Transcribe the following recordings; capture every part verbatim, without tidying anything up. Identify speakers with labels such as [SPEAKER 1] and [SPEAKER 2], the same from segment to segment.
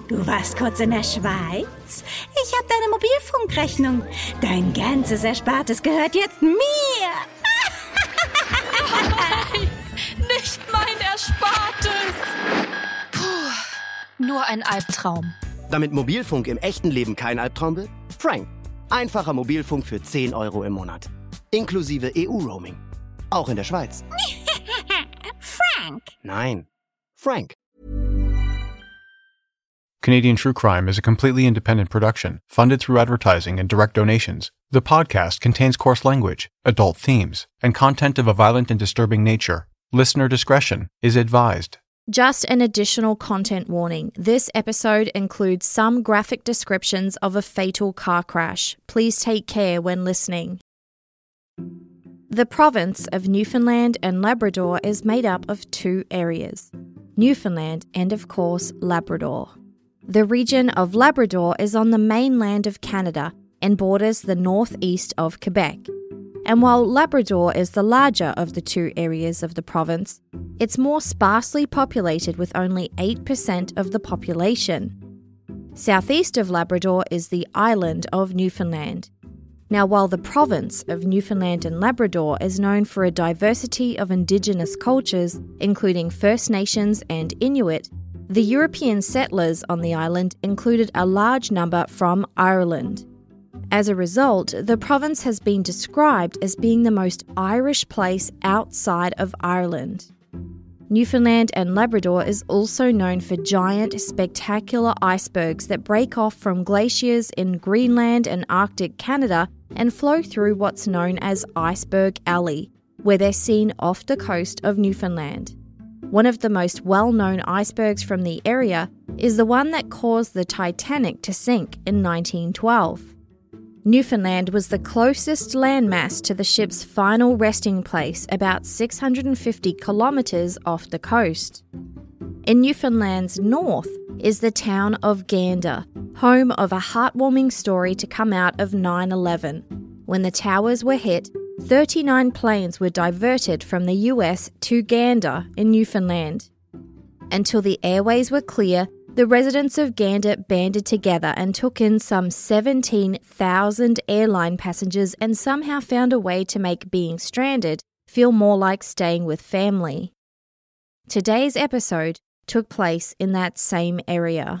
[SPEAKER 1] Du warst kurz in der Schweiz? Ich habe deine Mobilfunkrechnung. Dein ganzes Erspartes gehört jetzt mir.
[SPEAKER 2] Nein, nicht mein Erspartes. Puh, nur ein Albtraum.
[SPEAKER 3] Damit Mobilfunk im echten Leben kein Albtraum wird? Frank. Einfacher Mobilfunk für zehn Euro im Monat. Inklusive E U-Roaming. Auch in der Schweiz.
[SPEAKER 1] Frank.
[SPEAKER 3] Nein, Frank.
[SPEAKER 4] Canadian True Crime is a completely independent production, funded through advertising and direct donations. The podcast contains coarse language, adult themes, and content of a violent and disturbing nature. Listener discretion is advised.
[SPEAKER 5] Just an additional content warning. This episode includes some graphic descriptions of a fatal car crash. Please take care when listening. The province of Newfoundland and Labrador is made up of two areas, Newfoundland and, of course, Labrador. The region of Labrador is on the mainland of Canada and borders the northeast of Quebec. And while Labrador is the larger of the two areas of the province, it's more sparsely populated with only eight percent of the population. Southeast of Labrador is the island of Newfoundland. Now, while the province of Newfoundland and Labrador is known for a diversity of Indigenous cultures, including First Nations and Inuit, the European settlers on the island included a large number from Ireland. As a result, the province has been described as being the most Irish place outside of Ireland. Newfoundland and Labrador is also known for giant, spectacular icebergs that break off from glaciers in Greenland and Arctic Canada and flow through what's known as Iceberg Alley, where they're seen off the coast of Newfoundland. One of the most well-known icebergs from the area is the one that caused the Titanic to sink in nineteen twelve. Newfoundland was the closest landmass to the ship's final resting place, about six hundred fifty kilometres off the coast. In Newfoundland's north is the town of Gander, home of a heartwarming story to come out of nine eleven. When the towers were hit, thirty-nine planes were diverted from the U S to Gander in Newfoundland. Until the airways were clear, the residents of Gander banded together and took in some seventeen thousand airline passengers and somehow found a way to make being stranded feel more like staying with family. Today's episode took place in that same area.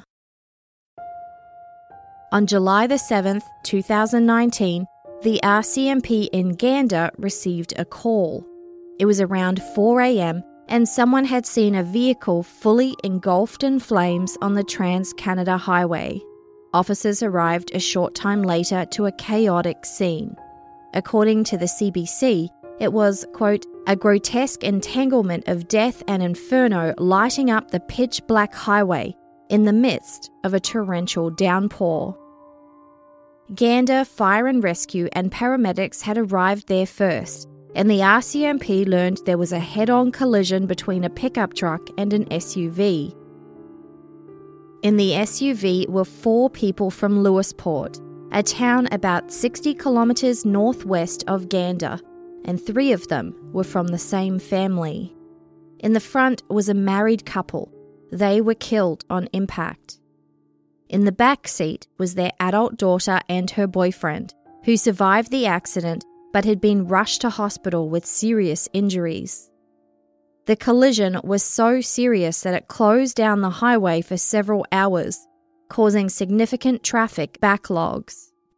[SPEAKER 5] On July the seventh, two thousand nineteen, the R C M P in Gander received a call. It was around four a.m. and someone had seen a vehicle fully engulfed in flames on the Trans-Canada Highway. Officers arrived a short time later to a chaotic scene. According to the C B C, it was, quote, a grotesque entanglement of death and inferno lighting up the pitch-black highway in the midst of a torrential downpour. Gander Fire and Rescue and paramedics had arrived there first, and the R C M P learned there was a head-on collision between a pickup truck and an S U V. In the S U V were four people from Lewisport, a town about sixty kilometres northwest of Gander, and three of them were from the same family. In the front was a married couple. They were killed on impact. In the back seat was their adult daughter and her boyfriend, who survived the accident but had been rushed to hospital with serious injuries. The collision was so serious that it closed down the highway for several hours, causing significant traffic backlogs.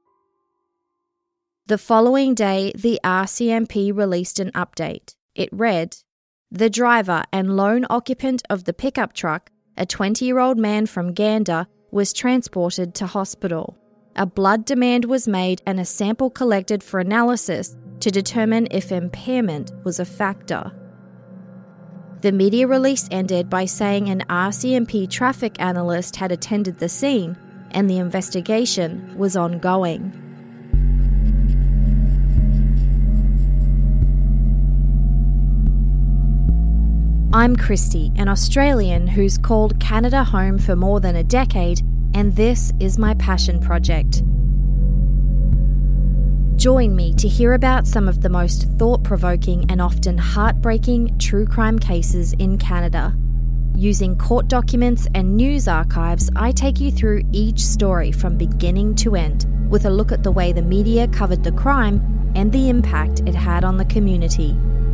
[SPEAKER 5] The following day, the R C M P released an update. It read, "The driver and lone occupant of the pickup truck, a twenty-year-old man from Gander, was transported to hospital. A blood demand was made and a sample collected for analysis to determine if impairment was a factor." The media release ended by saying an R C M P traffic analyst had attended the scene and the investigation was ongoing. I'm Christy, an Australian who's called Canada home for more than a decade, and this is my passion project. Join me to hear about some of the most thought-provoking and often heartbreaking true crime cases in Canada. Using court documents and news archives, I take you through each story from beginning to end, with a look at the way the media covered the crime and the impact it had on the community.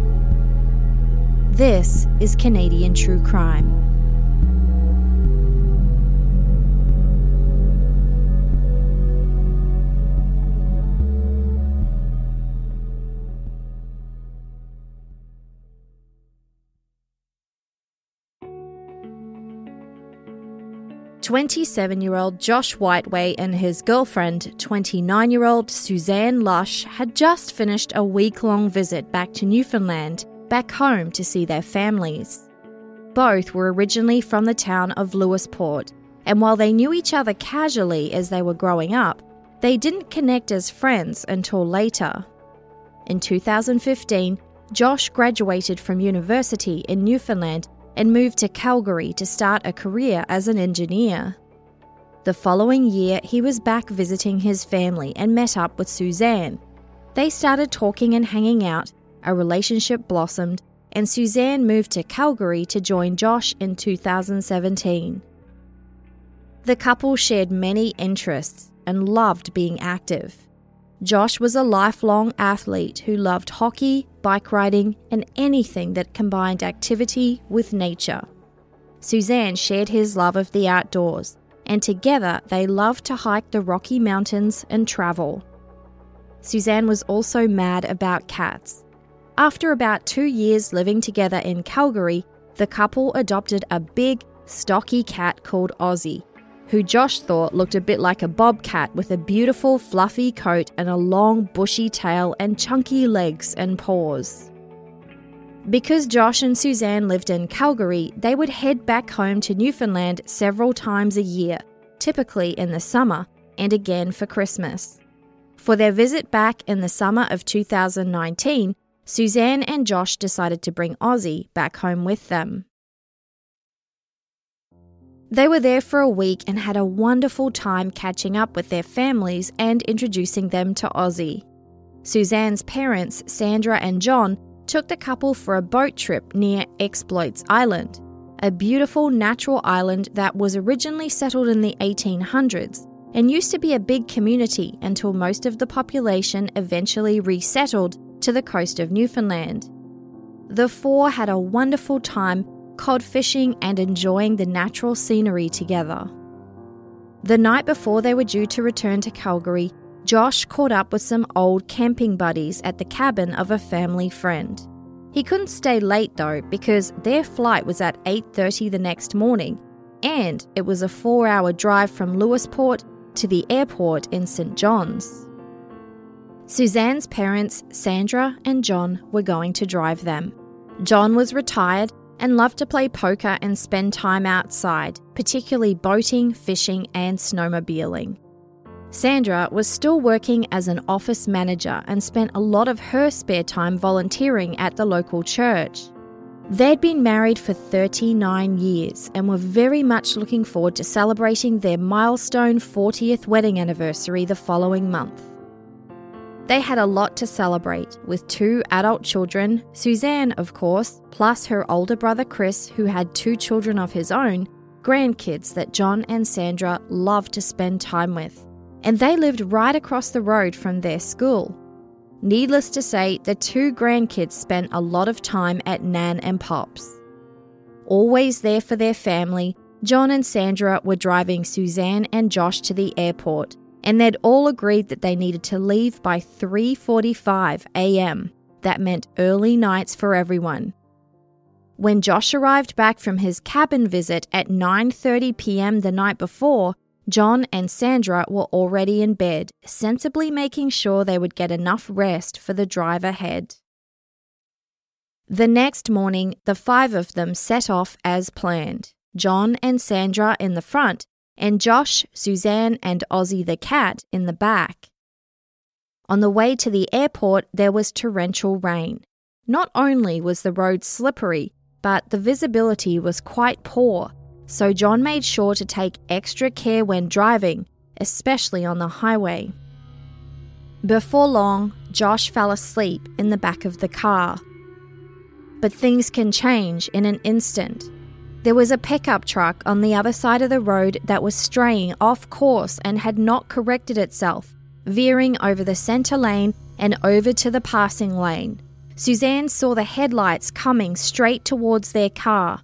[SPEAKER 5] This is Canadian True Crime. twenty-seven-year-old Josh Whiteway and his girlfriend, twenty-nine-year-old Suzanne Lush, had just finished a week-long visit back to Newfoundland, back home to see their families. Both were originally from the town of Lewisport, and while they knew each other casually as they were growing up, they didn't connect as friends until later. In two thousand fifteen, Josh graduated from university in Newfoundland and moved to Calgary to start a career as an engineer. The following year, he was back visiting his family and met up with Suzanne. They started talking and hanging out, a relationship blossomed, and Suzanne moved to Calgary to join Josh in two thousand seventeen. The couple shared many interests and loved being active. Josh was a lifelong athlete who loved hockey, bike riding, and anything that combined activity with nature. Suzanne shared his love of the outdoors, and together they loved to hike the Rocky Mountains and travel. Suzanne was also mad about cats. After about two years living together in Calgary, the couple adopted a big, stocky cat called Ozzy, who Josh thought looked a bit like a bobcat with a beautiful fluffy coat and a long bushy tail and chunky legs and paws. Because Josh and Suzanne lived in Calgary, they would head back home to Newfoundland several times a year, typically in the summer, and again for Christmas. For their visit back in the summer of two thousand nineteen, Suzanne and Josh decided to bring Ozzy back home with them. They were there for a week and had a wonderful time catching up with their families and introducing them to Ozzy. Suzanne's parents, Sandra and John, took the couple for a boat trip near Exploits Island, a beautiful natural island that was originally settled in the eighteen hundreds and used to be a big community until most of the population eventually resettled to the coast of Newfoundland. The four had a wonderful time cod fishing and enjoying the natural scenery together. The night before they were due to return to Calgary, Josh caught up with some old camping buddies at the cabin of a family friend. He couldn't stay late though because their flight was at eight thirty the next morning, and it was a four-hour drive from Lewisport to the airport in Saint John's. Suzanne's parents, Sandra and John, were going to drive them. John was retired and loved to play poker and spend time outside, particularly boating, fishing and snowmobiling. Sandra was still working as an office manager and spent a lot of her spare time volunteering at the local church. They'd been married for thirty-nine years and were very much looking forward to celebrating their milestone fortieth wedding anniversary the following month. They had a lot to celebrate, with two adult children, Suzanne, of course, plus her older brother Chris, who had two children of his own, grandkids that John and Sandra loved to spend time with. And they lived right across the road from their school. Needless to say, the two grandkids spent a lot of time at Nan and Pop's. Always there for their family, John and Sandra were driving Suzanne and Josh to the airport, and they'd all agreed that they needed to leave by three forty-five a.m. That meant early nights for everyone. When Josh arrived back from his cabin visit at nine thirty p.m. the night before, John and Sandra were already in bed, sensibly making sure they would get enough rest for the drive ahead. The next morning, the five of them set off as planned, John and Sandra in the front, and Josh, Suzanne and Ozzy the cat in the back. On the way to the airport, there was torrential rain. Not only was the road slippery, but the visibility was quite poor, so John made sure to take extra care when driving, especially on the highway. Before long, Josh fell asleep in the back of the car. But things can change in an instant. There was a pickup truck on the other side of the road that was straying off course and had not corrected itself, veering over the centre lane and over to the passing lane. Suzanne saw the headlights coming straight towards their car.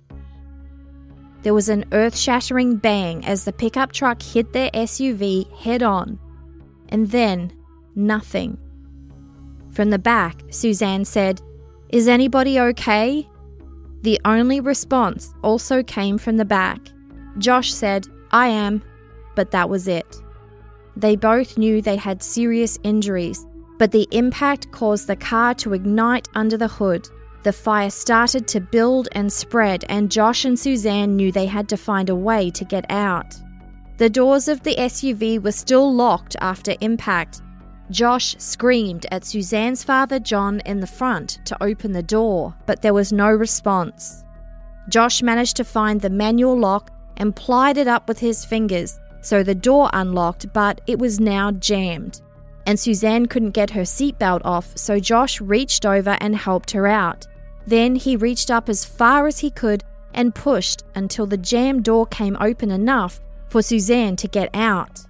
[SPEAKER 5] There was an earth-shattering bang as the pickup truck hit their S U V head-on. And then, nothing. From the back, Suzanne said, "Is anybody okay?" The only response also came from the back. Josh said, "I am," but that was it. They both knew they had serious injuries, but the impact caused the car to ignite under the hood. The fire started to build and spread, and Josh and Suzanne knew they had to find a way to get out. The doors of the S U V were still locked after impact. Josh screamed at Suzanne's father, John, in the front to open the door, but there was no response. Josh managed to find the manual lock and plied it up with his fingers, so the door unlocked, but it was now jammed. And Suzanne couldn't get her seatbelt off, so Josh reached over and helped her out. Then he reached up as far as he could and pushed until the jammed door came open enough for Suzanne to get out.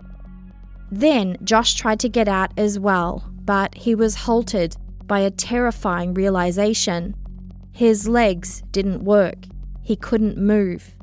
[SPEAKER 5] Then Josh tried to get out as well, but he was halted by a terrifying realization. His legs didn't work. He couldn't move.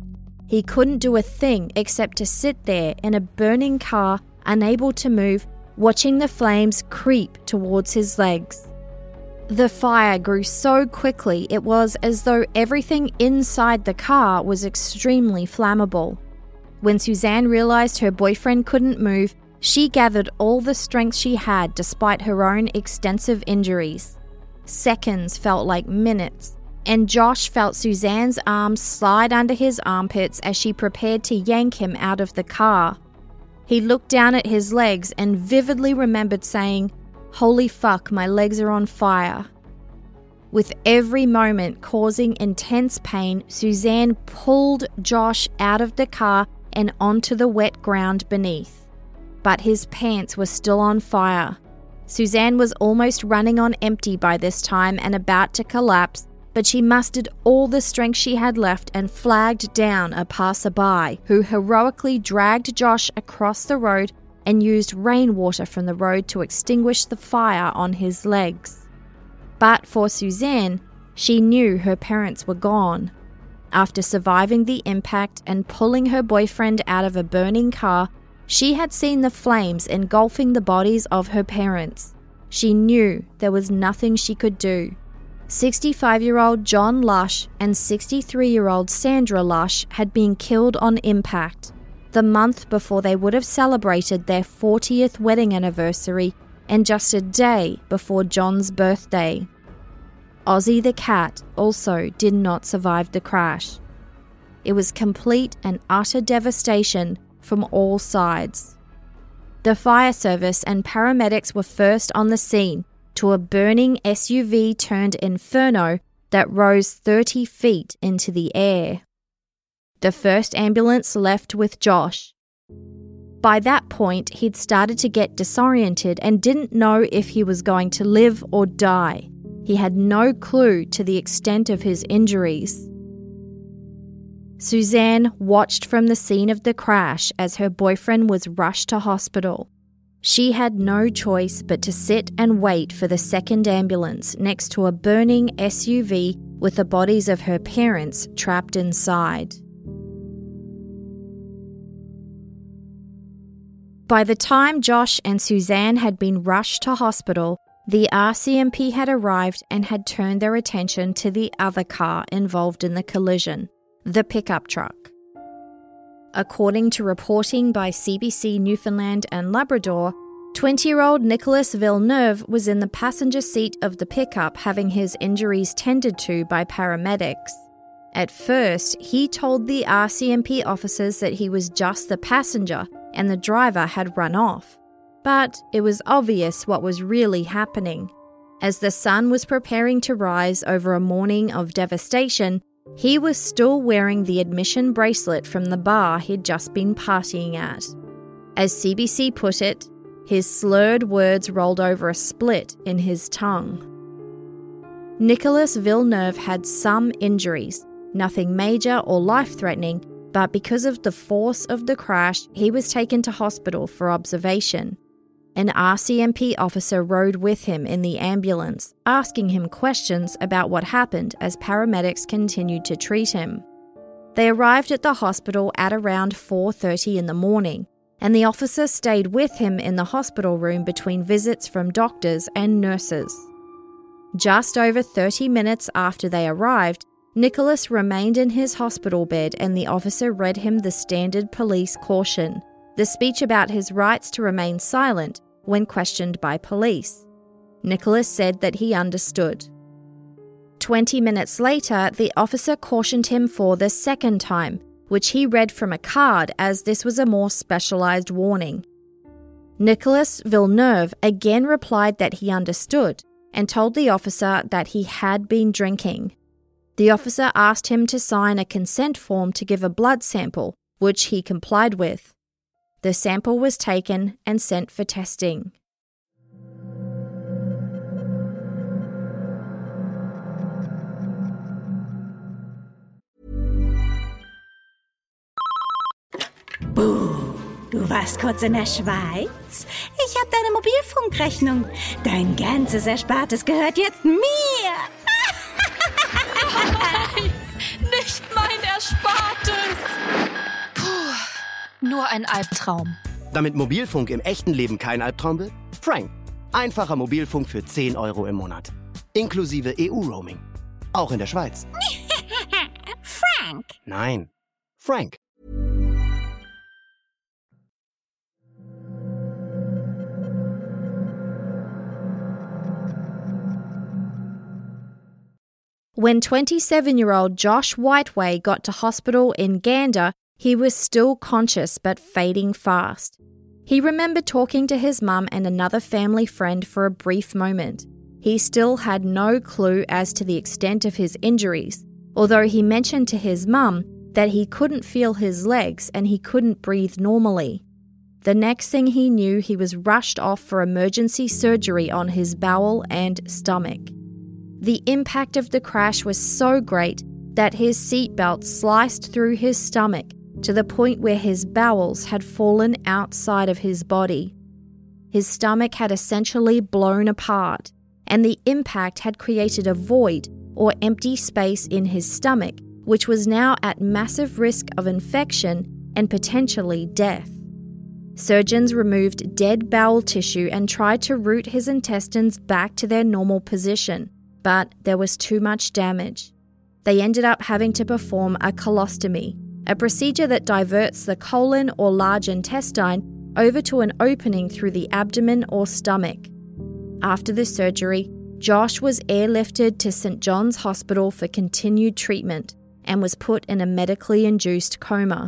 [SPEAKER 5] He couldn't do a thing except to sit there in a burning car, unable to move, watching the flames creep towards his legs. The fire grew so quickly it was as though everything inside the car was extremely flammable. When Suzanne realized her boyfriend couldn't move, she gathered all the strength she had despite her own extensive injuries. Seconds felt like minutes, and Josh felt Suzanne's arms slide under his armpits as she prepared to yank him out of the car. He looked down at his legs and vividly remembered saying, "Holy fuck, my legs are on fire." With every moment causing intense pain, Suzanne pulled Josh out of the car and onto the wet ground beneath. But his pants were still on fire. Suzanne was almost running on empty by this time and about to collapse, but she mustered all the strength she had left and flagged down a passerby who heroically dragged Josh across the road and used rainwater from the road to extinguish the fire on his legs. But for Suzanne, she knew her parents were gone. After surviving the impact and pulling her boyfriend out of a burning car, she had seen the flames engulfing the bodies of her parents. She knew there was nothing she could do. sixty-five-year-old John Lush and sixty-three-year-old Sandra Lush had been killed on impact, the month before they would have celebrated their fortieth wedding anniversary and just a day before John's birthday. Ozzy the cat also did not survive the crash. It was complete and utter devastation from all sides. The fire service and paramedics were first on the scene to a burning S U V turned inferno that rose thirty feet into the air. The first ambulance left with Josh. By that point, he'd started to get disoriented and didn't know if he was going to live or die. He had no clue to the extent of his injuries. Suzanne watched from the scene of the crash as her boyfriend was rushed to hospital. She had no choice but to sit and wait for the second ambulance next to a burning S U V with the bodies of her parents trapped inside. By the time Josh and Suzanne had been rushed to hospital, the R C M P had arrived and had turned their attention to the other car involved in the collision, the pickup truck. According to reporting by C B C Newfoundland and Labrador, twenty-year-old Nicholas Villeneuve was in the passenger seat of the pickup having his injuries tended to by paramedics. At first, he told the R C M P officers that he was just the passenger and the driver had run off. But it was obvious what was really happening. As the sun was preparing to rise over a morning of devastation, he was still wearing the admission bracelet from the bar he'd just been partying at. As C B C put it, his slurred words rolled over a split in his tongue. Nicholas Villeneuve had some injuries, nothing major or life-threatening, but because of the force of the crash, he was taken to hospital for observation. An R C M P officer rode with him in the ambulance, asking him questions about what happened as paramedics continued to treat him. They arrived at the hospital at around four thirty in the morning, and the officer stayed with him in the hospital room between visits from doctors and nurses. Just over thirty minutes after they arrived, Nicholas remained in his hospital bed and the officer read him the standard police caution, the speech about his rights to remain silent when questioned by police. Nicholas said that he understood. Twenty minutes later, the officer cautioned him for the second time, which he read from a card as this was a more specialized warning. Nicholas Villeneuve again replied that he understood and told the officer that he had been drinking. The officer asked him to sign a consent form to give a blood sample, which he complied with. The sample was taken and sent for testing.
[SPEAKER 1] Buh, du warst kurz in der Schweiz? Ich habe deine Mobilfunkrechnung. Dein ganzes Erspartes gehört jetzt mir.
[SPEAKER 2] Nein, nicht mein Erspartes. Puh, nur ein Albtraum.
[SPEAKER 3] Damit Mobilfunk im echten Leben kein Albtraum wird? Frank. Einfacher Mobilfunk für zehn Euro im Monat. Inklusive E U-Roaming. Auch in der Schweiz.
[SPEAKER 1] Frank.
[SPEAKER 3] Nein, Frank.
[SPEAKER 5] When twenty-seven-year-old Josh Whiteway got to hospital in Gander, he was still conscious but fading fast. He remembered talking to his mum and another family friend for a brief moment. He still had no clue as to the extent of his injuries, although he mentioned to his mum that he couldn't feel his legs and he couldn't breathe normally. The next thing he knew, he was rushed off for emergency surgery on his bowel and stomach. The impact of the crash was so great that his seatbelt sliced through his stomach to the point where his bowels had fallen outside of his body. His stomach had essentially blown apart, and the impact had created a void or empty space in his stomach, which was now at massive risk of infection and potentially death. Surgeons removed dead bowel tissue and tried to route his intestines back to their normal position, but there was too much damage. They ended up having to perform a colostomy, a procedure that diverts the colon or large intestine over to an opening through the abdomen or stomach. After the surgery, Josh was airlifted to Saint John's Hospital for continued treatment and was put in a medically induced coma.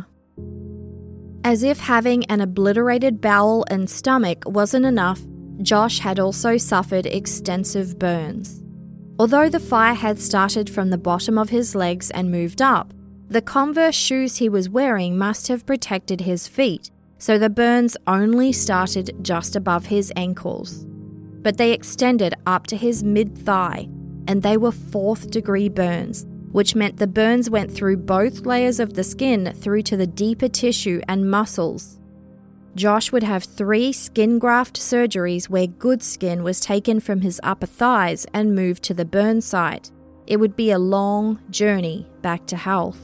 [SPEAKER 5] As if having an obliterated bowel and stomach wasn't enough, Josh had also suffered extensive burns. Although the fire had started from the bottom of his legs and moved up, the Converse shoes he was wearing must have protected his feet, so the burns only started just above his ankles. But they extended up to his mid-thigh, and they were fourth-degree burns, which meant the burns went through both layers of the skin through to the deeper tissue and muscles. Josh would have three skin graft surgeries where good skin was taken from his upper thighs and moved to the burn site. It would be a long journey back to health.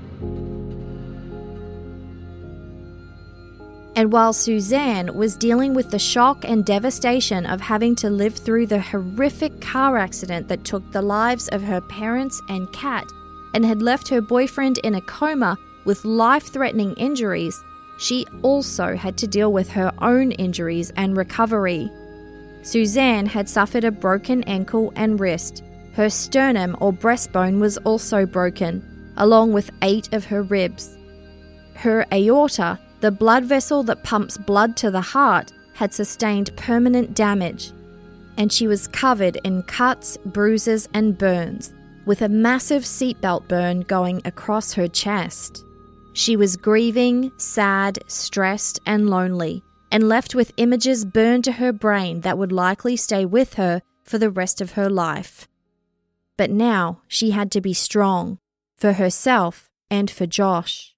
[SPEAKER 5] And while Suzanne was dealing with the shock and devastation of having to live through the horrific car accident that took the lives of her parents and cat and had left her boyfriend in a coma with life-threatening injuries, she also had to deal with her own injuries and recovery. Suzanne had suffered a broken ankle and wrist. Her sternum or breastbone was also broken, along with eight of her ribs. Her aorta, the blood vessel that pumps blood to the heart, had sustained permanent damage, and she was covered in cuts, bruises, and burns, with a massive seatbelt burn going across her chest. She was grieving, sad, stressed, and lonely, and left with images burned to her brain that would likely stay with her for the rest of her life. But now she had to be strong, for herself and for Josh.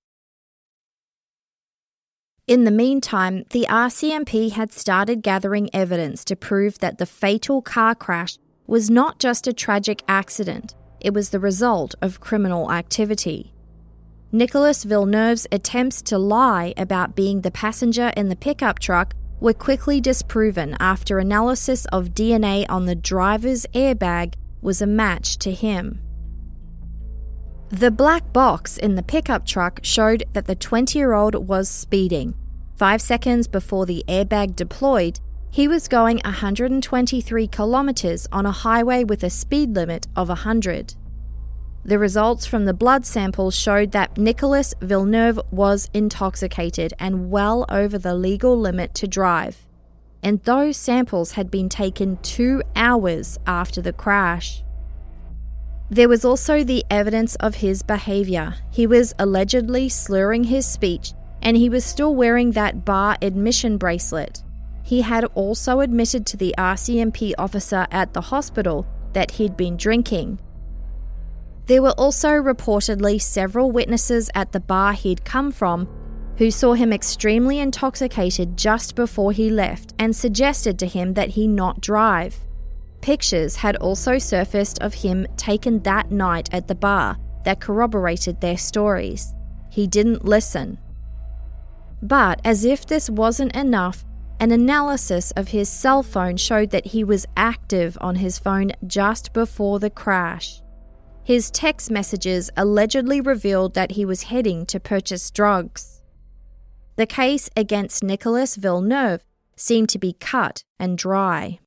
[SPEAKER 5] In the meantime, the R C M P had started gathering evidence to prove that the fatal car crash was not just a tragic accident, it was the result of criminal activity. Nicolas Villeneuve's attempts to lie about being the passenger in the pickup truck were quickly disproven after analysis of D N A on the driver's airbag was a match to him. The black box in the pickup truck showed that the twenty-year-old was speeding. Five seconds before the airbag deployed, he was going one hundred twenty-three kilometers on a highway with a speed limit of one hundred. The results from the blood samples showed that Nicolas Villeneuve was intoxicated and well over the legal limit to drive, and those samples had been taken two hours after the crash. There was also the evidence of his behaviour. He was allegedly slurring his speech, and he was still wearing that bar admission bracelet. He had also admitted to the R C M P officer at the hospital that he'd been drinking. There were also reportedly several witnesses at the bar he'd come from who saw him extremely intoxicated just before he left and suggested to him that he not drive. Pictures had also surfaced of him taken that night at the bar that corroborated their stories. He didn't listen. But as if this wasn't enough, an analysis of his cell phone showed that he was active on his phone just before the crash. His text messages allegedly revealed that he was heading to purchase drugs. The case against Nicolas Villeneuve seemed to be cut and dry.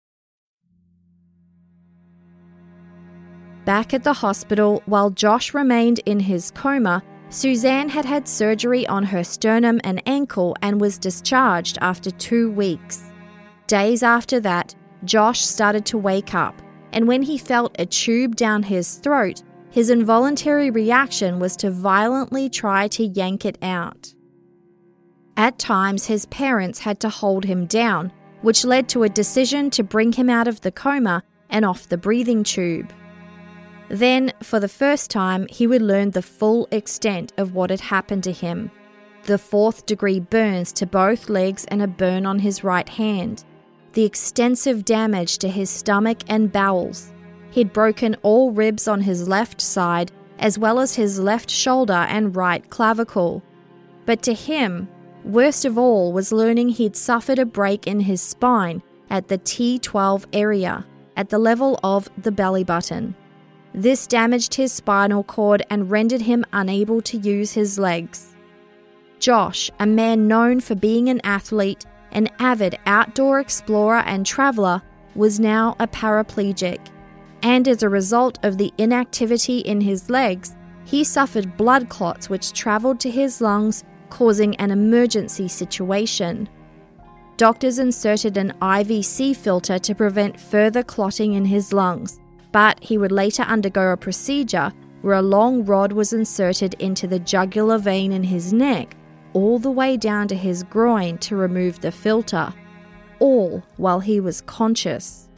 [SPEAKER 5] Back at the hospital, while Josh remained in his coma, Suzanne had had surgery on her sternum and ankle and was discharged after two weeks. Days after that, Josh started to wake up, and when he felt a tube down his throat, his involuntary reaction was to violently try to yank it out. At times, his parents had to hold him down, which led to a decision to bring him out of the coma and off the breathing tube. Then, for the first time, he would learn the full extent of what had happened to him. The fourth-degree burns to both legs and a burn on his right hand. The extensive damage to his stomach and bowels. He'd broken all ribs on his left side, as well as his left shoulder and right clavicle. But to him, worst of all was learning he'd suffered a break in his spine at the T twelve area, at the level of the belly button. This damaged his spinal cord and rendered him unable to use his legs. Josh, a man known for being an athlete, an avid outdoor explorer and traveller, was now a paraplegic. And as a result of the inactivity in his legs, he suffered blood clots which travelled to his lungs, causing an emergency situation. Doctors inserted an I V C filter to prevent further clotting in his lungs, but he would later undergo a procedure where a long rod was inserted into the jugular vein in his neck, all the way down to his groin to remove the filter, all while he was conscious.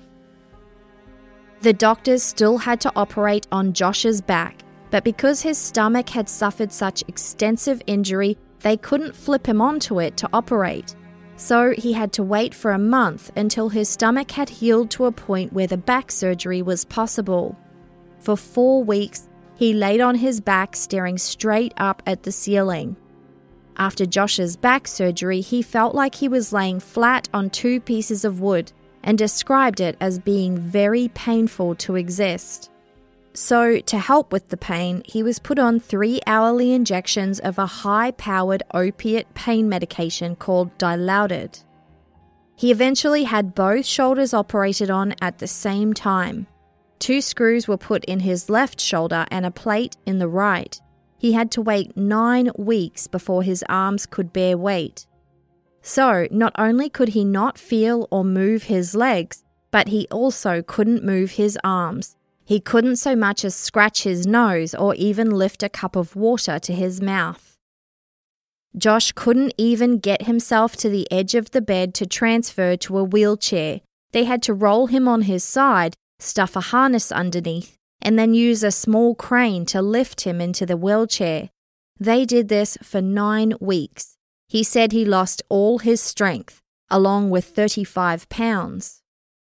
[SPEAKER 5] The doctors still had to operate on Josh's back, but because his stomach had suffered such extensive injury, they couldn't flip him onto it to operate. So he had to wait for a month until his stomach had healed to a point where the back surgery was possible. For four weeks, he laid on his back staring straight up at the ceiling. After Josh's back surgery, he felt like he was laying flat on two pieces of wood and described it as being very painful to exist. So, to help with the pain, he was put on three hourly injections of a high-powered opiate pain medication called Dilaudid. He eventually had both shoulders operated on at the same time. Two screws were put in his left shoulder and a plate in the right. He had to wait nine weeks before his arms could bear weight. So, not only could he not feel or move his legs, but he also couldn't move his arms. He couldn't so much as scratch his nose or even lift a cup of water to his mouth. Josh couldn't even get himself to the edge of the bed to transfer to a wheelchair. They had to roll him on his side, stuff a harness underneath, and then use a small crane to lift him into the wheelchair. They did this for nine weeks. He said he lost all his strength, along with thirty-five pounds.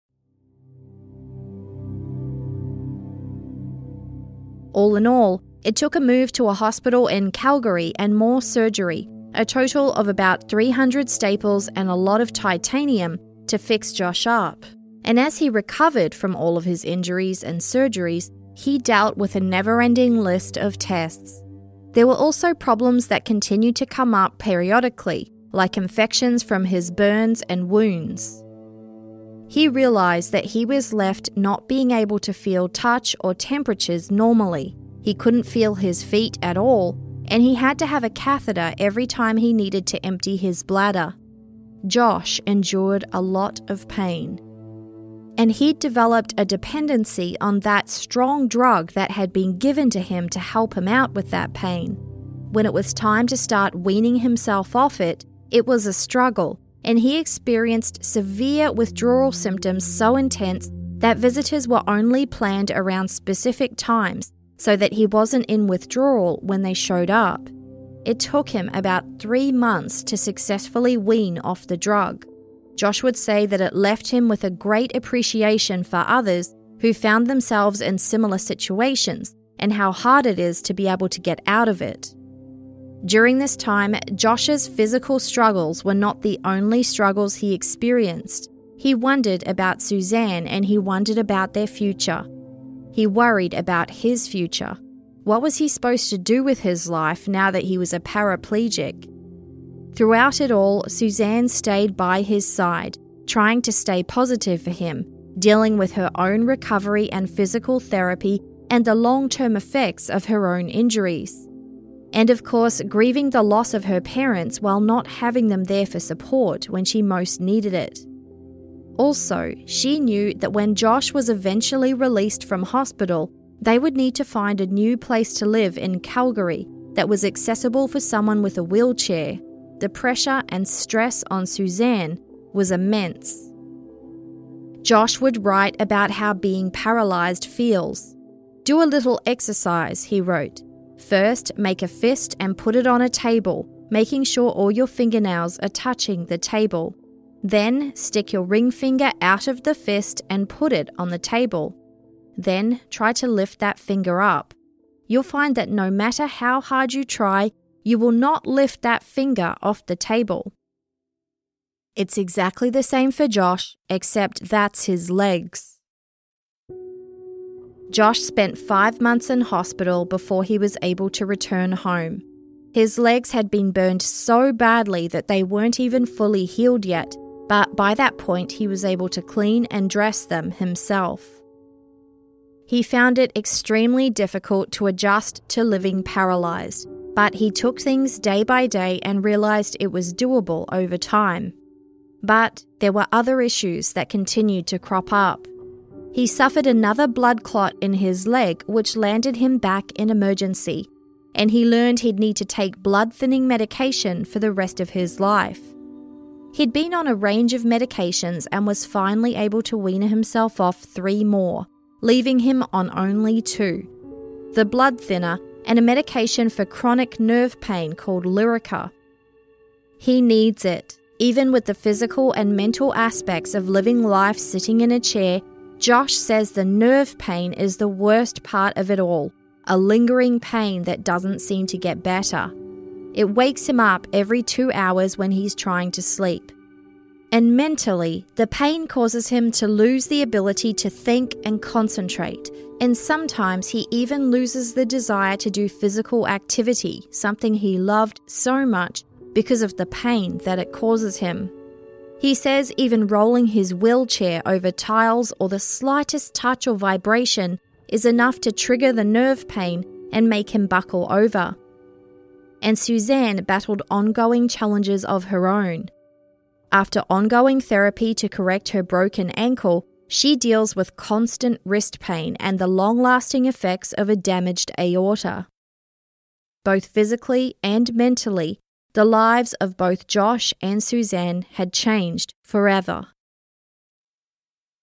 [SPEAKER 5] All in all, it took a move to a hospital in Calgary and more surgery, a total of about three hundred staples and a lot of titanium to fix Josh up. And as he recovered from all of his injuries and surgeries, he dealt with a never-ending list of tests. There were also problems that continued to come up periodically, like infections from his burns and wounds. He realized that he was left not being able to feel touch or temperatures normally. He couldn't feel his feet at all, and he had to have a catheter every time he needed to empty his bladder. Josh endured a lot of pain. And he'd developed a dependency on that strong drug that had been given to him to help him out with that pain. When it was time to start weaning himself off it, it was a struggle, and he experienced severe withdrawal symptoms so intense that visitors were only planned around specific times so that he wasn't in withdrawal when they showed up. It took him about three months to successfully wean off the drug. Josh would say that it left him with a great appreciation for others who found themselves in similar situations and how hard it is to be able to get out of it. During this time, Josh's physical struggles were not the only struggles he experienced. He wondered about Suzanne and he wondered about their future. He worried about his future. What was he supposed to do with his life now that he was a paraplegic? Throughout it all, Suzanne stayed by his side, trying to stay positive for him, dealing with her own recovery and physical therapy and the long-term effects of her own injuries. And of course, grieving the loss of her parents while not having them there for support when she most needed it. Also, she knew that when Josh was eventually released from hospital, they would need to find a new place to live in Calgary that was accessible for someone with a wheelchair. The pressure and stress on Suzanne was immense. Josh would write about how being paralysed feels. "Do a little exercise," he wrote. "First, make a fist and put it on a table, making sure all your fingernails are touching the table. Then, stick your ring finger out of the fist and put it on the table. Then, try to lift that finger up. You'll find that no matter how hard you try, you will not lift that finger off the table." It's exactly the same for Josh, except that's his legs. Josh spent five months in hospital before he was able to return home. His legs had been burned so badly that they weren't even fully healed yet, but by that point he was able to clean and dress them himself. He found it extremely difficult to adjust to living paralysed, but he took things day by day and realised it was doable over time. But there were other issues that continued to crop up. He suffered another blood clot in his leg, which landed him back in emergency, and he learned he'd need to take blood-thinning medication for the rest of his life. He'd been on a range of medications and was finally able to wean himself off three more, leaving him on only two: the blood thinner and a medication for chronic nerve pain called Lyrica. He needs it. Even with the physical and mental aspects of living life sitting in a chair, Josh says the nerve pain is the worst part of it all, a lingering pain that doesn't seem to get better. It wakes him up every two hours when he's trying to sleep. And mentally, the pain causes him to lose the ability to think and concentrate, and sometimes he even loses the desire to do physical activity, something he loved so much because of the pain that it causes him. He says even rolling his wheelchair over tiles or the slightest touch or vibration is enough to trigger the nerve pain and make him buckle over. And Suzanne battled ongoing challenges of her own. After ongoing therapy to correct her broken ankle, she deals with constant wrist pain and the long-lasting effects of a damaged aorta. Both physically and mentally, the lives of both Josh and Suzanne had changed forever.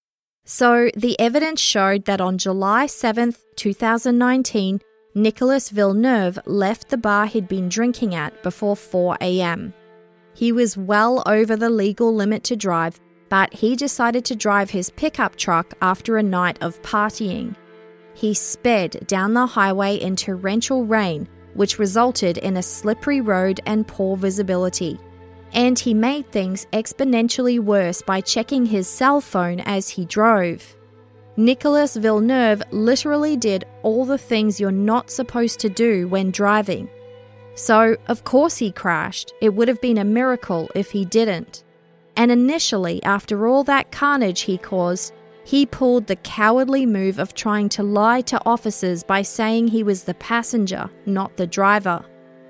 [SPEAKER 5] So the evidence showed that on July seventh, twenty nineteen, Nicolas Villeneuve left the bar he'd been drinking at before four a.m. He was well over the legal limit to drive, but he decided to drive his pickup truck after a night of partying. He sped down the highway in torrential rain, which resulted in a slippery road and poor visibility. And he made things exponentially worse by checking his cell phone as he drove. Nicolas Villeneuve literally did all the things you're not supposed to do when driving. So, of course he crashed. It would have been a miracle if he didn't. And initially, after all that carnage he caused, he pulled the cowardly move of trying to lie to officers by saying he was the passenger, not the driver.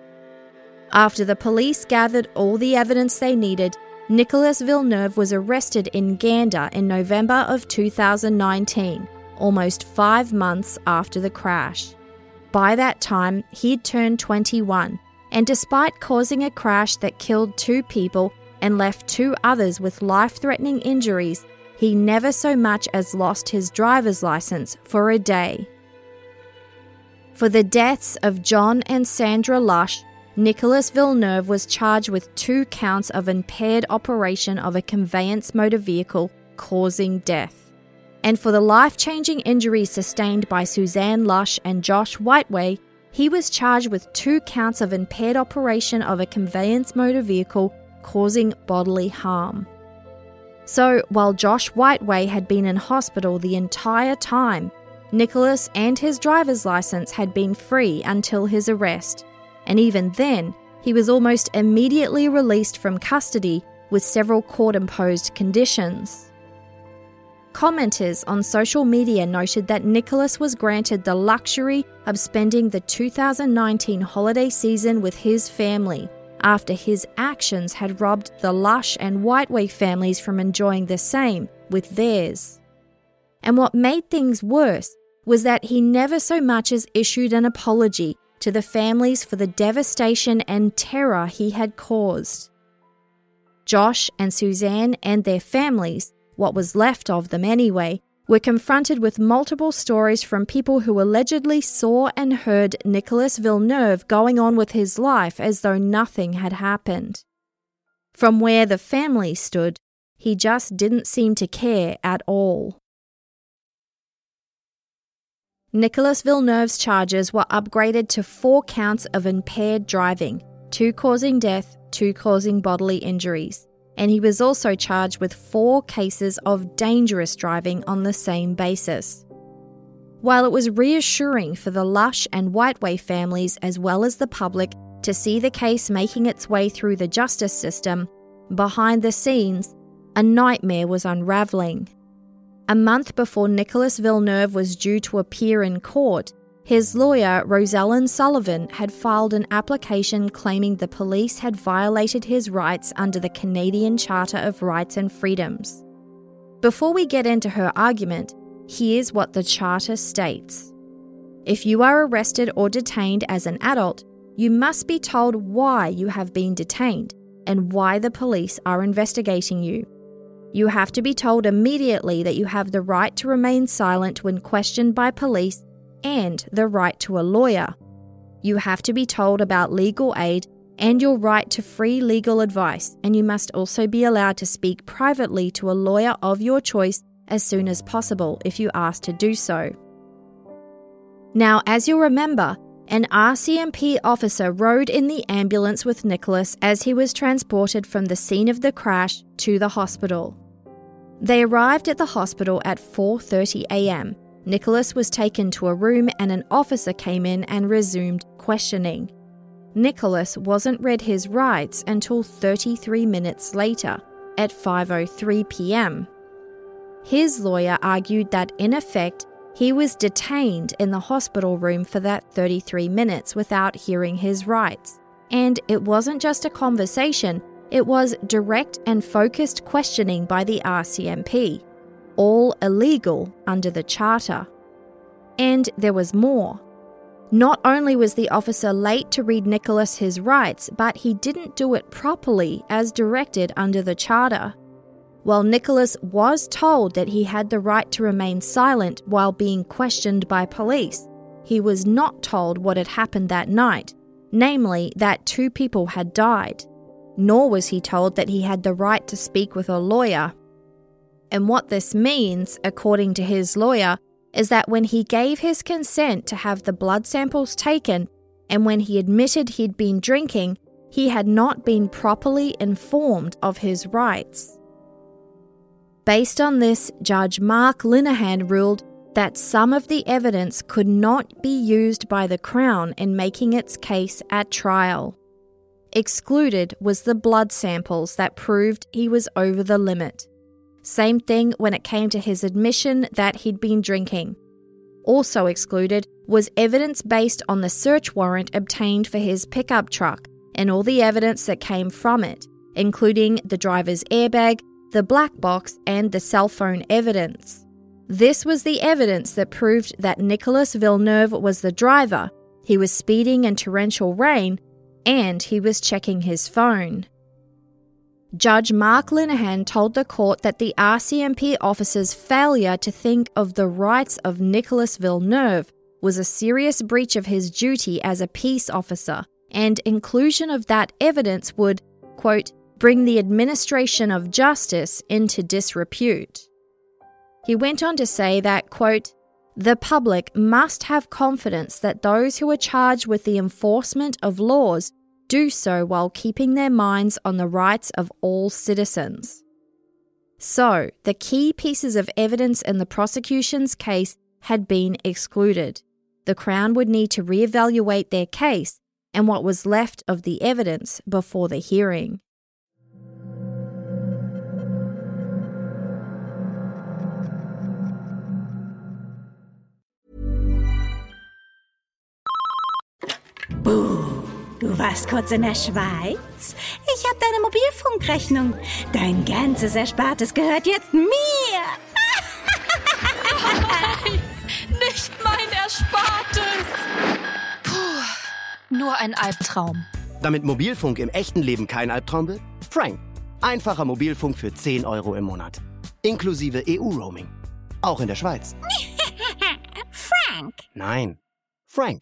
[SPEAKER 5] After the police gathered all the evidence they needed, Nicolas Villeneuve was arrested in Gander in November of two thousand nineteen, almost five months after the crash. By that time, he'd turned twenty-one, and despite causing a crash that killed two people and left two others with life-threatening injuries, he never so much as lost his driver's license for a day. For the deaths of John and Sandra Lush, Nicolas Villeneuve was charged with two counts of impaired operation of a conveyance motor vehicle causing death. And for the life-changing injuries sustained by Suzanne Lush and Josh Whiteway, he was charged with two counts of impaired operation of a conveyance motor vehicle causing bodily harm. So, while Josh Whiteway had been in hospital the entire time, Nicolas and his driver's license had been free until his arrest. And even then, he was almost immediately released from custody with several court-imposed conditions. Commenters on social media noted that Nicolas was granted the luxury of spending the two thousand nineteen holiday season with his family after his actions had robbed the Lush and Whiteway families from enjoying the same with theirs. And what made things worse was that he never so much as issued an apology to the families for the devastation and terror he had caused. Josh and Suzanne and their families, what was left of them anyway, were confronted with multiple stories from people who allegedly saw and heard Nicolas Villeneuve going on with his life as though nothing had happened. From where the family stood, he just didn't seem to care at all. Nicolas Villeneuve's charges were upgraded to four counts of impaired driving, two causing death, two causing bodily injuries, and he was also charged with four cases of dangerous driving on the same basis. While it was reassuring for the Lush and Whiteway families as well as the public to see the case making its way through the justice system, behind the scenes, a nightmare was unravelling. A month before Nicolas Villeneuve was due to appear in court, his lawyer, Rosellen Sullivan, had filed an application claiming the police had violated his rights under the Canadian Charter of Rights and Freedoms. Before we get into her argument, here's what the Charter states. If you are arrested or detained as an adult, you must be told why you have been detained and why the police are investigating you. You have to be told immediately that you have the right to remain silent when questioned by police and the right to a lawyer. You have to be told about legal aid and your right to free legal advice, and you must also be allowed to speak privately to a lawyer of your choice as soon as possible if you ask to do so. Now, as you'll remember, an R C M P officer rode in the ambulance with Nicolas as he was transported from the scene of the crash to the hospital. They arrived at the hospital at four thirty a.m. Nicolas was taken to a room and an officer came in and resumed questioning. Nicolas wasn't read his rights until thirty-three minutes later, at five oh three p.m. His lawyer argued that, in effect, he was detained in the hospital room for that thirty-three minutes without hearing his rights. And it wasn't just a conversation, it was direct and focused questioning by the R C M P, all illegal under the Charter. And there was more. Not only was the officer late to read Nicolas his rights, but he didn't do it properly as directed under the Charter. While Nicholas was told that he had the right to remain silent while being questioned by police, he was not told what had happened that night, namely that two people had died. Nor was he told that he had the right to speak with a lawyer. And what this means, according to his lawyer, is that when he gave his consent to have the blood samples taken, and when he admitted he'd been drinking, he had not been properly informed of his rights. Based on this, Judge Mark Linehan ruled that some of the evidence could not be used by the Crown in making its case at trial. Excluded was the blood samples that proved he was over the limit. Same thing when it came to his admission that he'd been drinking. Also excluded was evidence based on the search warrant obtained for his pickup truck and all the evidence that came from it, including the driver's airbag, the black box, and the cell phone evidence. This was the evidence that proved that Nicholas Villeneuve was the driver, he was speeding in torrential rain, and he was checking his phone. Judge Mark Linehan told the court that the R C M P officer's failure to think of the rights of Nicholas Villeneuve was a serious breach of his duty as a peace officer, and inclusion of that evidence would, quote, bring the administration of justice into disrepute. He went on to say that, quote, the public must have confidence that those who are charged with the enforcement of laws do so while keeping their minds on the rights of all citizens. So, the key pieces of evidence in the prosecution's case had been excluded. The Crown would need to reevaluate their case and what was left of the evidence before the hearing.
[SPEAKER 1] Buh, du warst kurz in der Schweiz? Ich hab deine Mobilfunkrechnung. Dein ganzes Erspartes gehört jetzt mir.
[SPEAKER 2] Nein, nicht mein Erspartes. Puh, nur ein Albtraum.
[SPEAKER 3] Damit Mobilfunk im echten Leben kein Albtraum wird? Frank. Einfacher Mobilfunk für zehn Euro im Monat. Inklusive E U-Roaming. Auch in der Schweiz.
[SPEAKER 1] Frank.
[SPEAKER 3] Nein, Frank.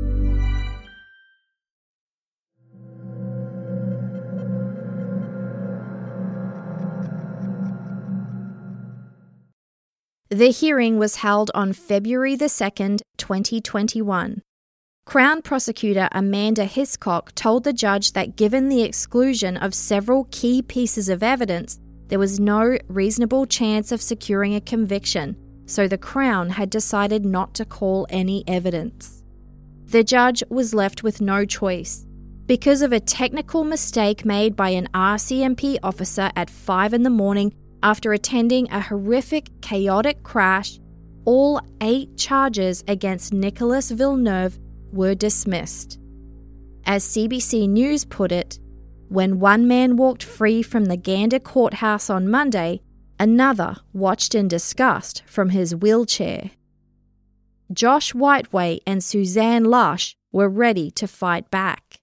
[SPEAKER 5] The hearing was held on February the second, twenty twenty-one. Crown Prosecutor Amanda Hiscock told the judge that given the exclusion of several key pieces of evidence, there was no reasonable chance of securing a conviction, so the Crown had decided not to call any evidence. The judge was left with no choice. Because of a technical mistake made by an R C M P officer at five in the morning, after attending a horrific, chaotic crash, all eight charges against Nicholas Villeneuve were dismissed. As C B C News put it, when one man walked free from the Gander courthouse on Monday, another watched in disgust from his wheelchair. Josh Whiteway and Suzanne Lush were ready to fight back.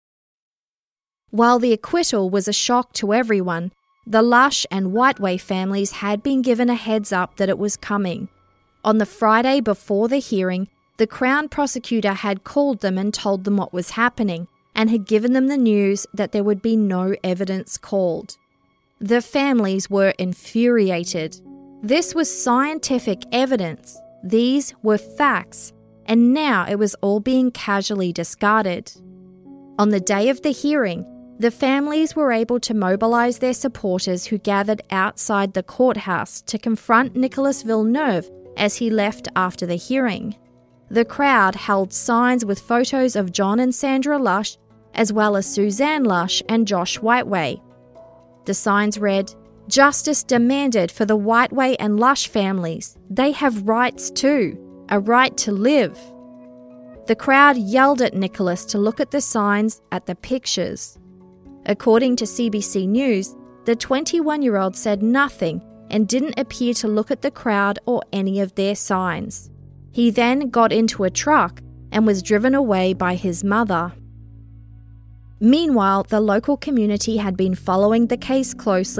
[SPEAKER 5] While the acquittal was a shock to everyone, the Lush and Whiteway families had been given a heads up that it was coming. On the Friday before the hearing, the Crown Prosecutor had called them and told them what was happening, and had given them the news that there would be no evidence called. The families were infuriated. This was scientific evidence. These were facts, and now it was all being casually discarded. On the day of the hearing, the families were able to mobilise their supporters who gathered outside the courthouse to confront Nicholas Villeneuve as he left after the hearing. The crowd held signs with photos of John and Sandra Lush, as well as Suzanne Lush and Josh Whiteway. The signs read, "Justice demanded for the Whiteway and Lush families. They have rights too, a right to live." The crowd yelled at Nicholas to look at the signs, at the pictures. According to C B C News, the twenty-one-year-old said nothing and didn't appear to look at the crowd or any of their signs. He then got into a truck and was driven away by his mother. Meanwhile, the local community had been following the case closely,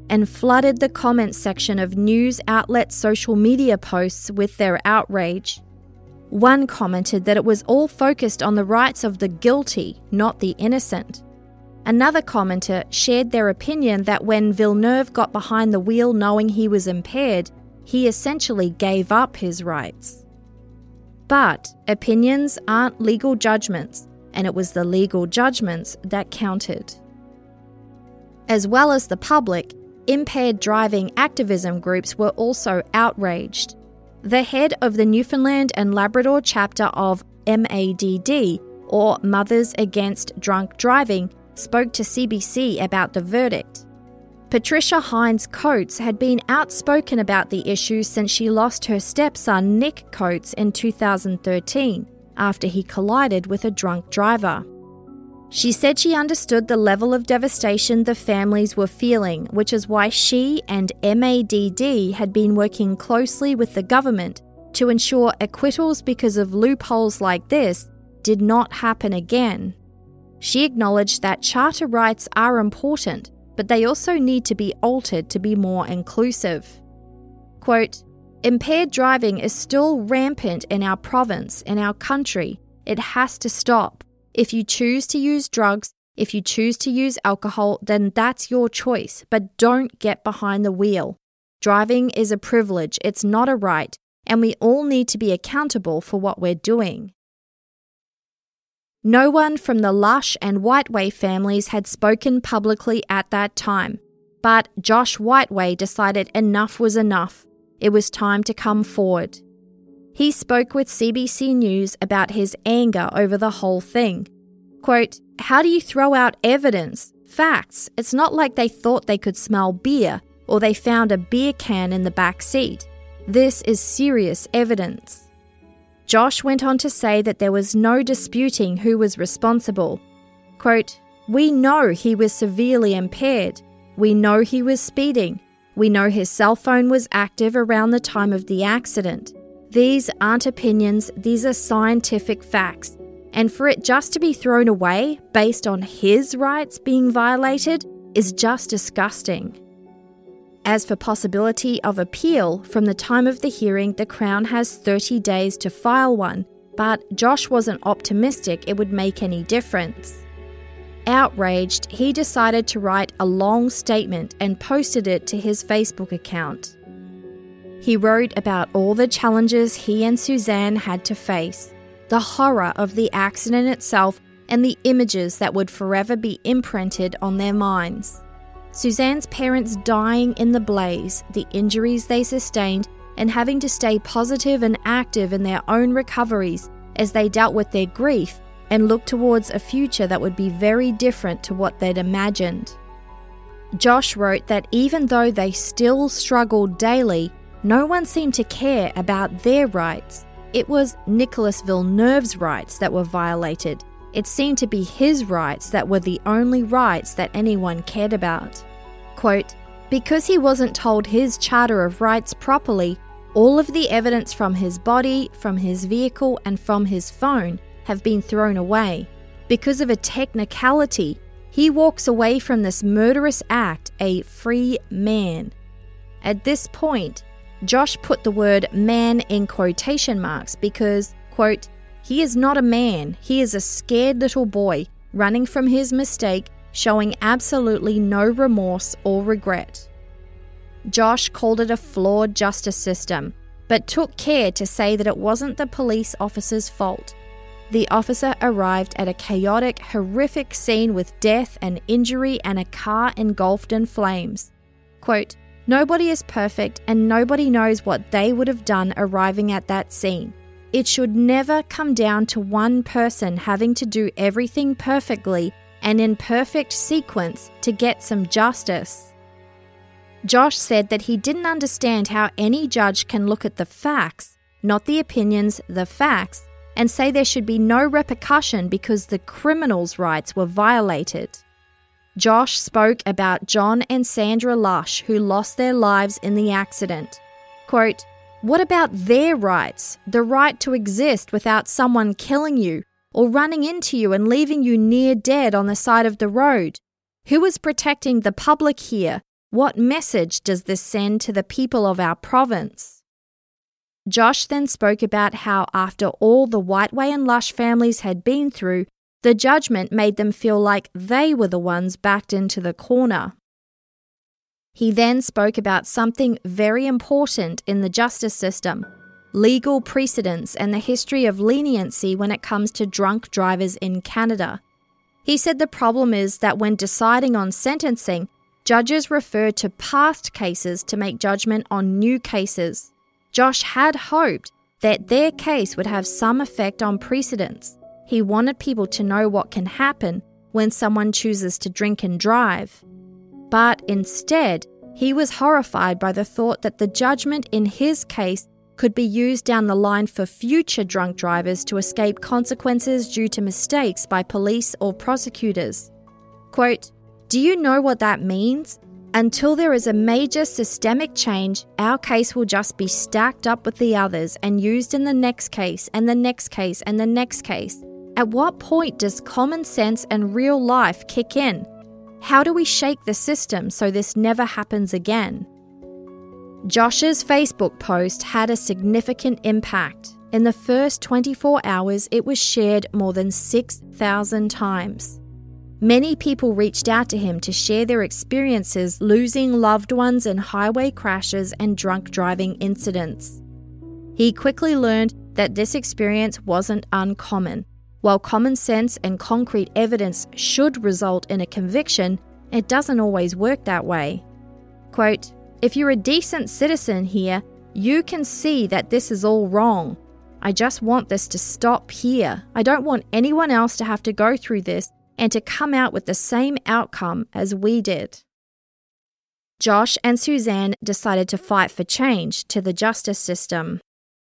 [SPEAKER 5] and flooded the comments section of news outlets' social media posts with their outrage. One commented that it was all focused on the rights of the guilty, not the innocent. Another commenter shared their opinion that when Villeneuve got behind the wheel knowing he was impaired, he essentially gave up his rights. But opinions aren't legal judgments, and it was the legal judgments that counted. As well as the public, impaired driving activism groups were also outraged. The head of the Newfoundland and Labrador chapter of M A D D, or Mothers Against Drunk Driving, spoke to C B C about the verdict. Patricia Hines Coates had been outspoken about the issue since she lost her stepson Nick Coates in two thousand thirteen after he collided with a drunk driver. She said she understood the level of devastation the families were feeling, which is why she and M A D D had been working closely with the government to ensure acquittals because of loopholes like this did not happen again. She acknowledged that charter rights are important, but they also need to be altered to be more inclusive. Quote, "Impaired driving is still rampant in our province, in our country. It has to stop. If you choose to use drugs, if you choose to use alcohol, then that's your choice, but don't get behind the wheel. Driving is a privilege, it's not a right, and we all need to be accountable for what we're doing." No one from the Lush and Whiteway families had spoken publicly at that time, but Josh Whiteway decided enough was enough. It was time to come forward. He spoke with C B C News about his anger over the whole thing. Quote, "How do you throw out evidence, facts? It's not like they thought they could smell beer or they found a beer can in the back seat. This is serious evidence." Josh went on to say that there was no disputing who was responsible. Quote, "We know he was severely impaired. We know he was speeding. We know his cell phone was active around the time of the accident. These aren't opinions, these are scientific facts. And for it just to be thrown away based on his rights being violated is just disgusting." As for possibility of appeal, from the time of the hearing, the Crown has thirty days to file one, but Josh wasn't optimistic it would make any difference. Outraged, he decided to write a long statement and posted it to his Facebook account. He wrote about all the challenges he and Suzanne had to face, the horror of the accident itself, and the images that would forever be imprinted on their minds. Suzanne's parents dying in the blaze, the injuries they sustained, and having to stay positive and active in their own recoveries as they dealt with their grief and looked towards a future that would be very different to what they'd imagined. Josh wrote that even though they still struggled daily, no one seemed to care about their rights. It was Nicolas Villeneuve's rights that were violated. It seemed to be his rights that were the only rights that anyone cared about. Quote, "Because he wasn't told his charter of rights properly, all of the evidence from his body, from his vehicle, and from his phone have been thrown away. Because of a technicality, he walks away from this murderous act a free man." At this point, Josh put the word man in quotation marks because, quote, "He is not a man, he is a scared little boy running from his mistake, showing absolutely no remorse or regret." Josh called it a flawed justice system, but took care to say that it wasn't the police officer's fault. The officer arrived at a chaotic, horrific scene with death and injury and a car engulfed in flames. Quote, "Nobody is perfect and nobody knows what they would have done arriving at that scene. It should never come down to one person having to do everything perfectly and in perfect sequence to get some justice." Josh said that he didn't understand how any judge can look at the facts, not the opinions, the facts, and say there should be no repercussion because the criminal's rights were violated. Josh spoke about John and Sandra Lush, who lost their lives in the accident. Quote, "What about their rights? The right to exist without someone killing you or running into you and leaving you near dead on the side of the road? Who is protecting the public here? What message does this send to the people of our province? Josh then spoke about how after all the Whiteway and Lush families had been through, the judgment made them feel like they were the ones backed into the corner. He then spoke about something very important in the justice system, legal precedents and the history of leniency when it comes to drunk drivers in Canada. He said the problem is that when deciding on sentencing, judges refer to past cases to make judgment on new cases. Josh had hoped that their case would have some effect on precedents. He wanted people to know what can happen when someone chooses to drink and drive. But instead, he was horrified by the thought that the judgment in his case could be used down the line for future drunk drivers to escape consequences due to mistakes by police or prosecutors. Quote, "Do you know what that means? Until there is a major systemic change, our case will just be stacked up with the others and used in the next case and the next case and the next case. At what point does common sense and real life kick in? How do we shake the system so this never happens again?" Josh's Facebook post had a significant impact. In the first twenty-four hours, it was shared more than six thousand times. Many people reached out to him to share their experiences losing loved ones in highway crashes and drunk driving incidents. He quickly learned that this experience wasn't uncommon. While common sense and concrete evidence should result in a conviction, it doesn't always work that way. Quote, "If you're a decent citizen here, you can see that this is all wrong. I just want this to stop here. I don't want anyone else to have to go through this and to come out with the same outcome as we did." Josh and Suzanne decided to fight for change to the justice system.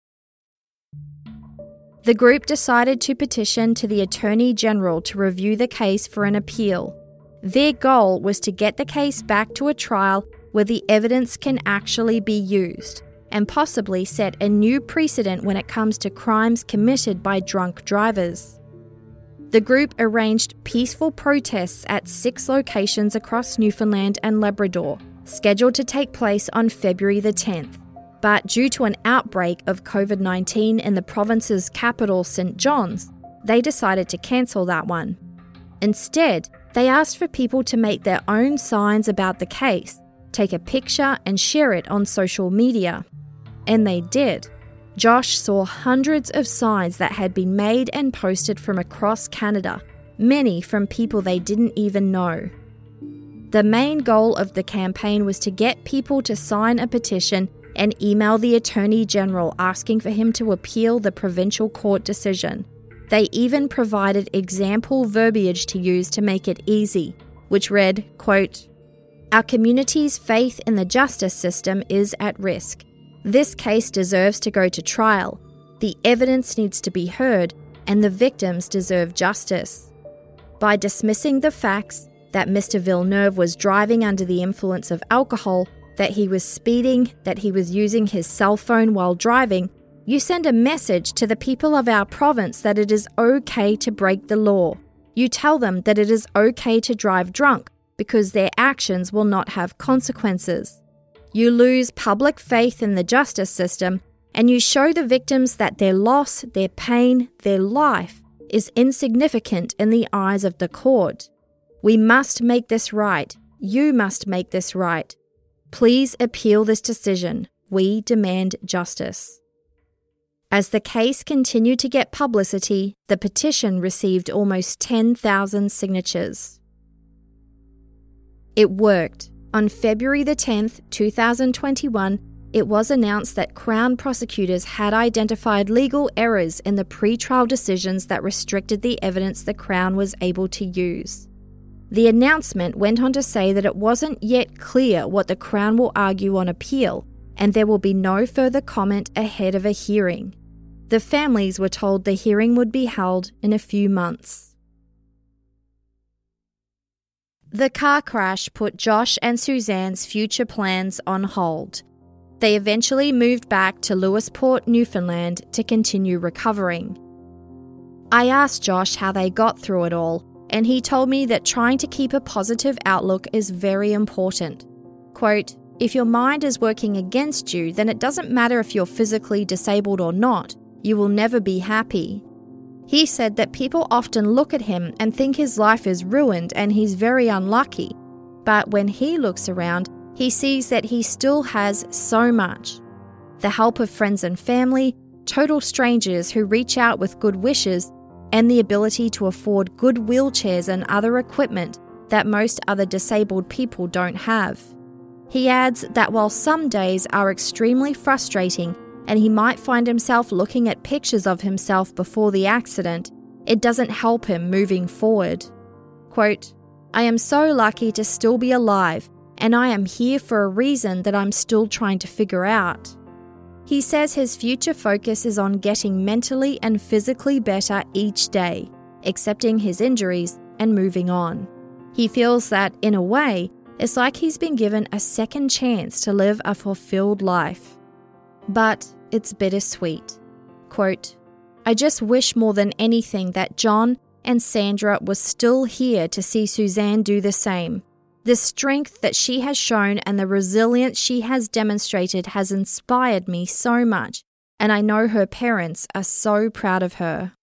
[SPEAKER 5] The group decided to petition to the Attorney General to review the case for an appeal. Their goal was to get the case back to a trial where the evidence can actually be used, and possibly set a new precedent when it comes to crimes committed by drunk drivers. The group arranged peaceful protests at six locations across Newfoundland and Labrador, scheduled to take place on February the tenth. But due to an outbreak of covid nineteen in the province's capital, Saint John's, they decided to cancel that one. Instead, they asked for people to make their own signs about the case, take a picture and share it on social media. And they did. Josh saw hundreds of signs that had been made and posted from across Canada, many from people they didn't even know. The main goal of the campaign was to get people to sign a petition and email the Attorney General asking for him to appeal the provincial court decision. They even provided example verbiage to use to make it easy, which read, quote, "Our community's faith in the justice system is at risk. This case deserves to go to trial. The evidence needs to be heard, and the victims deserve justice." By dismissing the facts that Mister Villeneuve was driving under the influence of alcohol, that he was speeding, that he was using his cell phone while driving, you send a message to the people of our province that it is okay to break the law. You tell them that it is okay to drive drunk because their actions will not have consequences. You lose public faith in the justice system, and you show the victims that their loss, their pain, their life is insignificant in the eyes of the court. We must make this right. You must make this right. Please appeal this decision. We demand justice. As the case continued to get publicity, the petition received almost ten thousand signatures. It worked. On February the tenth, two thousand twenty-one, it was announced that Crown prosecutors had identified legal errors in the pre-trial decisions that restricted the evidence the Crown was able to use. The announcement went on to say that it wasn't yet clear what the Crown will argue on appeal, and there will be no further comment ahead of a hearing. The families were told the hearing would be held in a few months. The car crash put Josh and Suzanne's future plans on hold. They eventually moved back to Lewisport, Newfoundland to continue recovering. I asked Josh how they got through it all, and he told me that trying to keep a positive outlook is very important. Quote, "If your mind is working against you, then it doesn't matter if you're physically disabled or not. You will never be happy." He said that people often look at him and think his life is ruined and he's very unlucky. But when he looks around, he sees that he still has so much. The help of friends and family, total strangers who reach out with good wishes, and the ability to afford good wheelchairs and other equipment that most other disabled people don't have. He adds that while some days are extremely frustrating and he might find himself looking at pictures of himself before the accident, it doesn't help him moving forward. Quote, "I am so lucky to still be alive, and I am here for a reason that I'm still trying to figure out." He says his future focus is on getting mentally and physically better each day, accepting his injuries and moving on. He feels that, in a way, it's like he's been given a second chance to live a fulfilled life. But it's bittersweet. Quote, "I just wish more than anything that John and Sandra was still here to see Suzanne do the same. The strength that she has shown and the resilience she has demonstrated has inspired me so much, and I know her parents are so proud of her."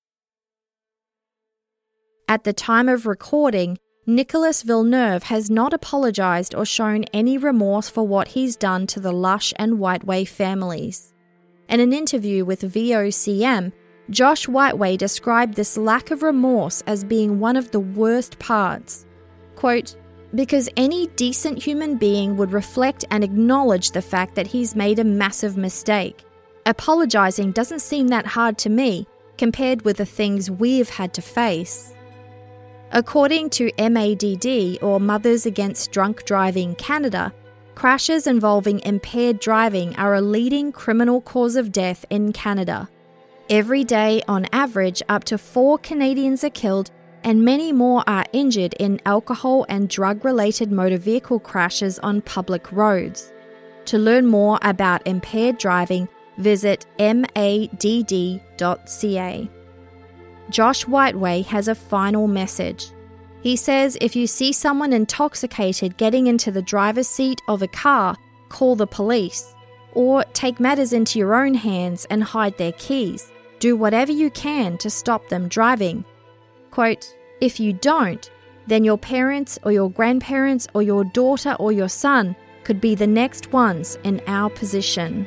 [SPEAKER 5] At the time of recording, Nicolas Villeneuve has not apologised or shown any remorse for what he's done to the Lush and Whiteway families. In an interview with V O C M, Josh Whiteway described this lack of remorse as being one of the worst parts. Quote, "Because any decent human being would reflect and acknowledge the fact that he's made a massive mistake. Apologising doesn't seem that hard to me compared with the things we've had to face." According to M A D D, or Mothers Against Drunk Driving Canada, crashes involving impaired driving are a leading criminal cause of death in Canada. Every day, on average, up to four Canadians are killed and many more are injured in alcohol and drug-related motor vehicle crashes on public roads. To learn more about impaired driving, visit M A D D dot C A. Josh Whiteway has a final message. He says if you see someone intoxicated getting into the driver's seat of a car, call the police. Or take matters into your own hands and hide their keys. Do whatever you can to stop them driving. Quote, "If you don't, then your parents or your grandparents or your daughter or your son could be the next ones in our position."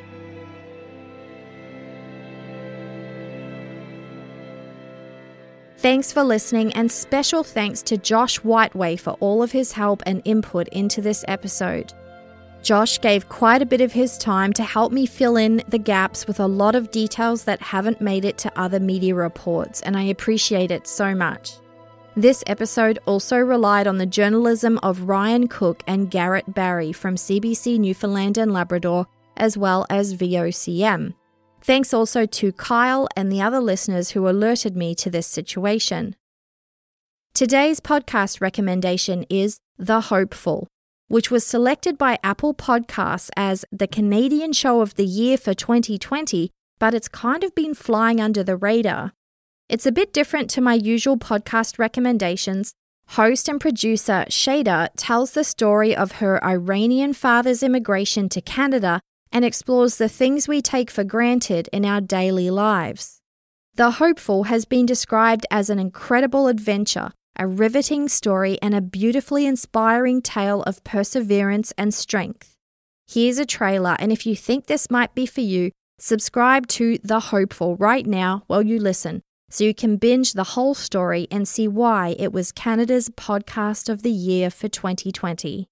[SPEAKER 5] Thanks for listening, and special thanks to Josh Whiteway for all of his help and input into this episode. Josh gave quite a bit of his time to help me fill in the gaps with a lot of details that haven't made it to other media reports, and I appreciate it so much. This episode also relied on the journalism of Ryan Cook and Garrett Barry from C B C Newfoundland and Labrador, as well as V O C M. Thanks also to Kyle and the other listeners who alerted me to this situation. Today's podcast recommendation is The Hopeful, which was selected by Apple Podcasts as the Canadian Show of the Year for twenty twenty, but it's kind of been flying under the radar. It's a bit different to my usual podcast recommendations. Host and producer Shada tells the story of her Iranian father's immigration to Canada and explores the things we take for granted in our daily lives. The Hopeful has been described as an incredible adventure, a riveting story, and a beautifully inspiring tale of perseverance and strength. Here's a trailer, and if you think this might be for you, subscribe to The Hopeful right now while you listen, so you can binge the whole story and see why it was Canada's Podcast of the Year for twenty twenty.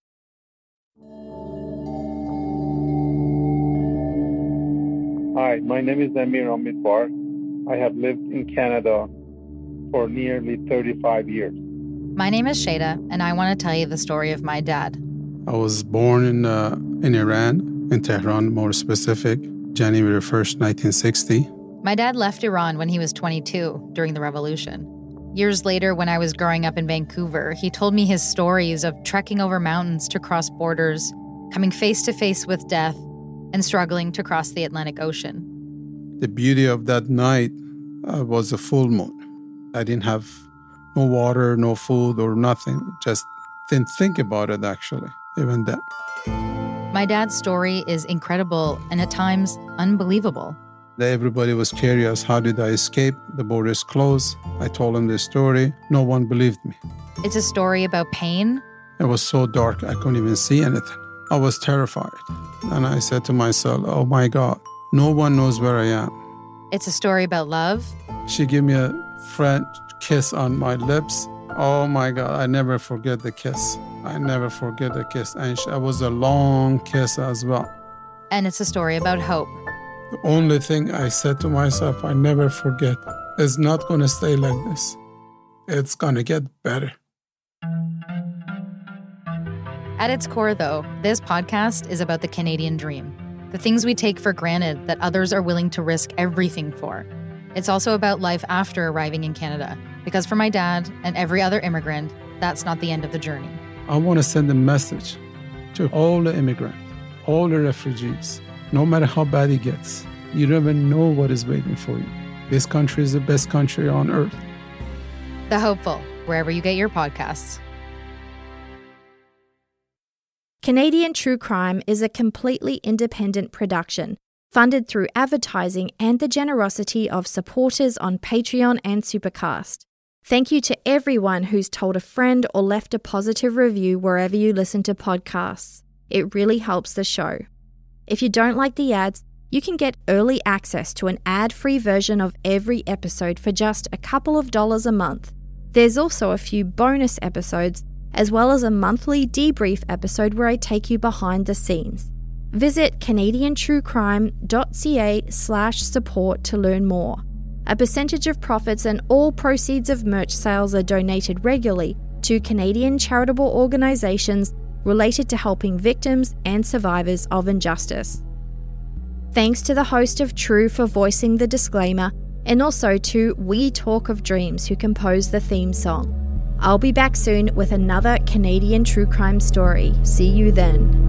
[SPEAKER 6] Hi, my name is Amir Amidbar. I have lived in Canada for nearly thirty-five years.
[SPEAKER 7] My name is Shada, and I want to tell you the story of my dad.
[SPEAKER 8] I was born in uh, in Iran, in Tehran, more specific, January first, nineteen sixty.
[SPEAKER 7] My dad left Iran when he was twenty-two during the revolution. Years later, when I was growing up in Vancouver, he told me his stories of trekking over mountains to cross borders, coming face to face with death, and struggling to cross the Atlantic Ocean.
[SPEAKER 8] The beauty of that night uh, was a full moon. I didn't have no water, no food or nothing. Just didn't think about it, actually, even then.
[SPEAKER 7] My dad's story is incredible and at times unbelievable.
[SPEAKER 8] Everybody was curious, how did I escape? The borders closed. I told them the story. No one believed me.
[SPEAKER 7] It's a story about pain.
[SPEAKER 8] It was so dark, I couldn't even see anything. I was terrified. And I said to myself, oh my God, no one knows where I am.
[SPEAKER 7] It's a story about love.
[SPEAKER 8] She gave me a French kiss on my lips. Oh my God, I never forget the kiss. I never forget the kiss. And it was a long kiss as well.
[SPEAKER 7] And it's a story about hope.
[SPEAKER 8] The only thing I said to myself, I never forget, it's not going to stay like this. It's going to get better.
[SPEAKER 7] At its core, though, this podcast is about the Canadian dream, the things we take for granted that others are willing to risk everything for. It's also about life after arriving in Canada, because for my dad and every other immigrant, that's not the end of the journey.
[SPEAKER 8] I want to send a message to all the immigrants, all the refugees. No matter how bad it gets, you never know what is waiting for you. This country is the best country on earth.
[SPEAKER 7] The Hopeful, wherever you get your podcasts.
[SPEAKER 5] Canadian True Crime is a completely independent production, funded through advertising and the generosity of supporters on Patreon and Supercast. Thank you to everyone who's told a friend or left a positive review wherever you listen to podcasts. It really helps the show. If you don't like the ads, you can get early access to an ad-free version of every episode for just a couple of dollars a month. There's also a few bonus episodes, as well as a monthly debrief episode where I take you behind the scenes. Visit canadiantruecrime.ca slash support to learn more. A percentage of profits and all proceeds of merch sales are donated regularly to Canadian charitable organisations related to helping victims and survivors of injustice. Thanks to the host of True for voicing the disclaimer, and also to We Talk of Dreams who composed the theme song. I'll be back soon with another Canadian true crime story. See you then.